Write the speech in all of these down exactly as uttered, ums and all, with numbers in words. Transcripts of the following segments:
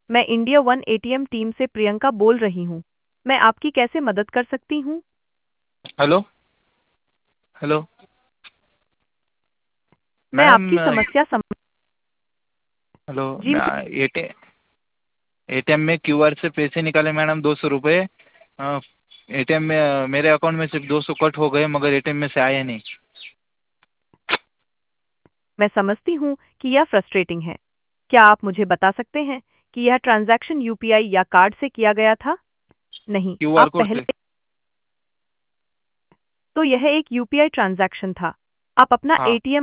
मैं India one ATM team से प्रियंका बोल रही हूँ। मैं आपकी कैसे मदद कर सकती हूँ? हेलो हेलो मैं मैडम। आपकी समस्या सम हेलो जी मैं एटी एटीएम में क्यूआर से पैसे निकाले मैडम, दो सौ रुपये। एटीएम में अ, मेरे अकाउंट में सिर्फ दो सौ कट हो गए, मगर एटीएम में से आए नहीं। मैं समझती हूँ कि यह फ्रस्ट्रेटिंग है। क्या आप मुझे बता सकते हैं कि यह ट्रांजैक्शन यूपीआई या कार्ड से किया गया था? नहीं, क्यूआर आप कोड से। पहले तो यह एक यूपीआई ट्रांजैक्शन था। आप अपना हाँ। एटीएम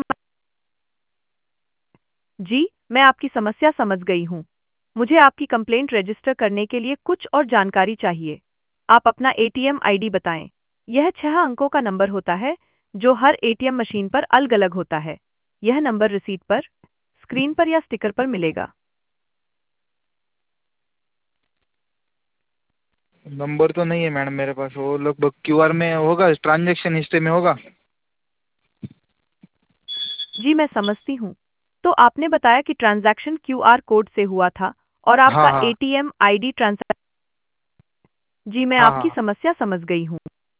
जी, मैं आपकी समस्या समझ गई हूँ। मुझे आपकी कंप्लेंट रजिस्टर करने के लिए कुछ और जानकारी चाहिए। आप अपना एटीएम आईडी बताएं। यह छह अंकों का नंबर होता है जो हर एटीएम मशीन पर अलग-अलग होता है। यह नंबर रिसीट पर, स्क्रीन पर या स्टिकर पर मिलेगा। नंबर तो नहीं है मैडम मेरे पास, वो लगभग क्यूआर में होगा, ट्रांजैक्शन हिस्ट्री में होगा। जी, मैं समझती हूँ। तो आपने बताया कि ट्रांजैक्शन क्यूआर कोड से हुआ था और हाँ आपका हाँ एटीएम आईडी ट्रांजैक्शन जी, मैं हाँ आपकी हाँ। समस्या समझ गई हूँ।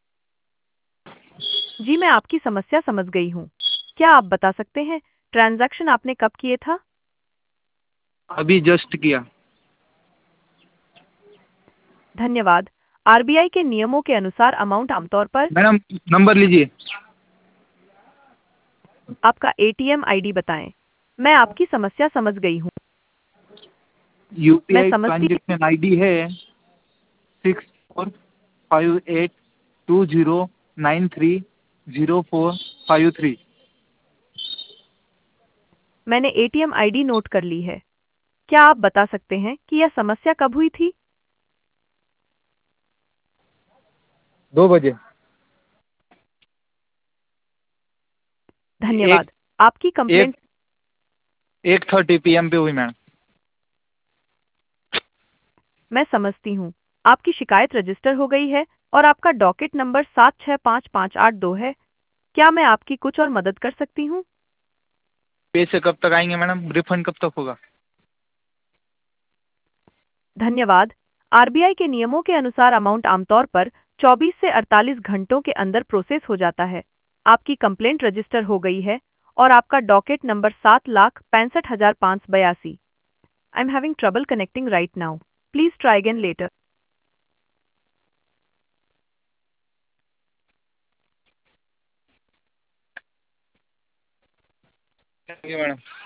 जी, मैं आपकी समस्या समझ गई हूँ। क्या आप बता सकते हैं ट्रांजैक्शन आपने कब किए था? अभी जस्ट किया। धन्यवाद। आरबीआई के नियमों के अनुसार अमाउंट आमतौर पर मैडम नंबर लीजिए। आपका एटीएम आईडी बताएं। मैं आपकी समस्या समझ गई हूँ। मैं यूपीआई समझती ट्रांजैक्शन आईडी है six four five eight two zero nine three zero four five three. मैंने एटीएम आईडी नोट कर ली है। क्या आप बता सकते हैं कि यह समस्या कब हुई थी? दो बजे। एक धन्यवाद। आपकी एक कंप्लेंट एक थर्टी पी एम पे हुई मैडम। मैं समझती हूँ। आपकी शिकायत रजिस्टर हो गई है और आपका डॉकेट नंबर सात छह पाँच पाँच आठ दो है। क्या मैं आपकी कुछ और मदद कर सकती हूँ? पैसे कब तक आएंगे मैडम, रिफंड कब तक होगा? धन्यवाद। आरबीआई के नियमों के अनुसार अमाउंट आमतौर पर चौबीस से अड़तालीस घंटों के अंदर प्रोसेस हो जाता है। आपकी कंप्लेंट रजिस्टर हो गई है और आपका डॉकेट नंबर सात लाख पैंसठ हजार पाँच सौ बयासी। I am having trouble connecting right now. Please try again later. Thank you madam.